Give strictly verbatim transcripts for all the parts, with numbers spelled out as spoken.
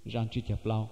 răng chữ chập lâu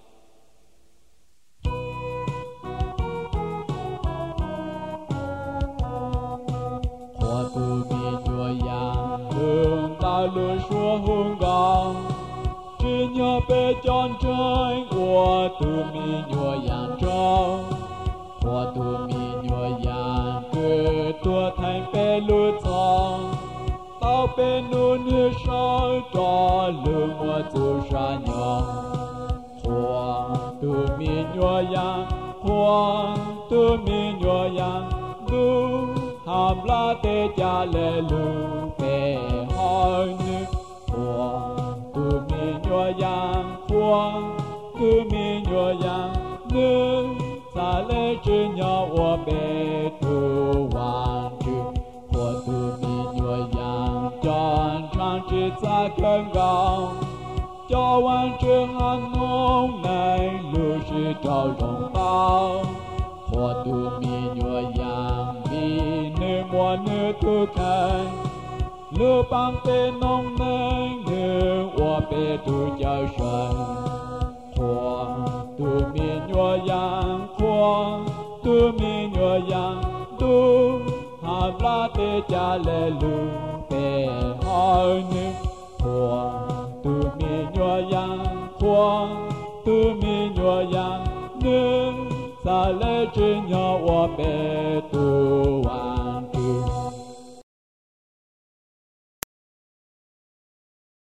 hoa tu mi nhua yang hương ta luôn xua hương gong chỉ nhớ bê tròn trái hoa tu mi nhua yang trâu hoa tu mi nhua yang cứ tua thành bê lúa tròn tao bê nu như sao cho lửa mùa tu sa nhỏ hoa tu mi nhua yang hoa tu mi nhua yang du hàm la tê cha lê lu bê hỏi nữ hoa tu mi nhua yang hoa tu mi nhua yang nữ sa lê chữ nhỏ hoa bê tu hoàng chữ hoa tu mi nhua yang tròn tròn chữ cha cơn gong cho hoàng chữ hàn ngôn này lu sư trao rộng bao hoa tu mi nhua yang vì nữ mùa nữ tu khen nữ bằng tê nông nênh nữ hoa bê tu chào sân hoa tu mi nhua yang hoa tu mi nhua yang tu hàm la tê cha lê lu bê hỏi nữ hoa tu mi nhua yang hoa tu mi nhua yang nữ sa lê chữ nhỏ hoa bê